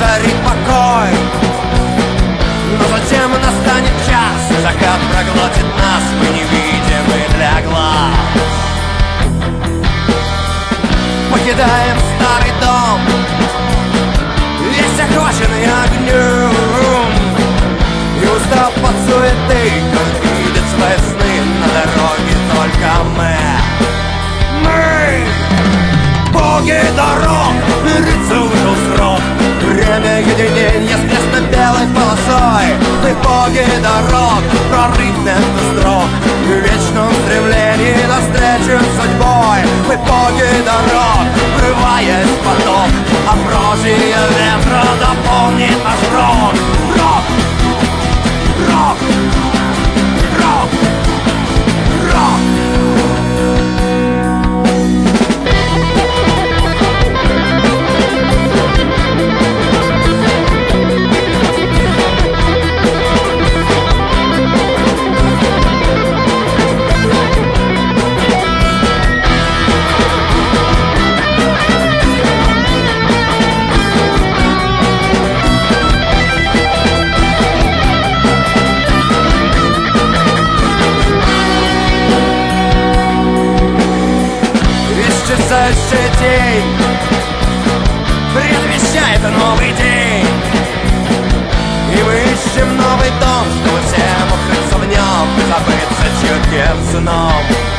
царит покой. Но затем настанет час, закат проглотит нас, мы невидимы для глаз. Покидаем старый дом, весь охваченный огнем, и устав от суеты, как видит свои сны на дороге только мы. Боги дорог, мириться вышел срок, время единения с красно-белой полосой. Мы боги дорог, прорыв между строк, в вечном стремлении навстречу судьбой. Мы боги дорог, врываясь в поток, амброзия ветра дополнит наш рок. Рок, рок, рок, рок. Исчезающий день предвещает новый день, и мы ищем новый дом, чтобы всем укрыться в нем и забыться чутким сном.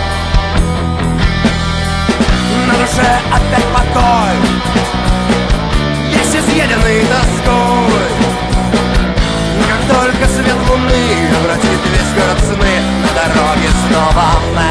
На душе опять покой, весь изъеденный тоской. Как только свет луны обратит весь город сны, на дороге снова мы.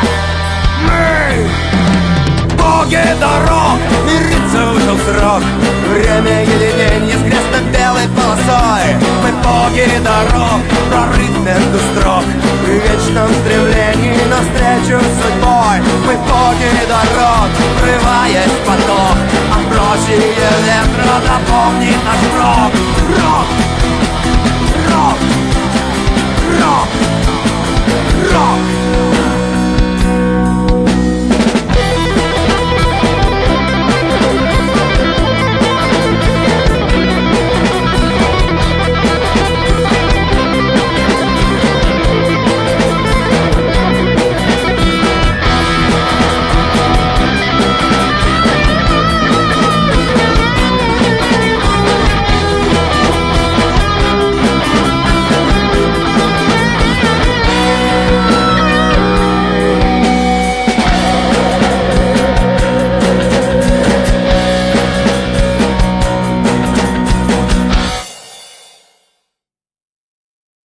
Боги дорог, мириться вышел срок, время единения с красно-белой полосой. Мы боги дорог, прорыв между строк, в вечном стремлении навстречу судьбой. Мы боги дорог, врываясь в поток, амброзия ветра дополнит наш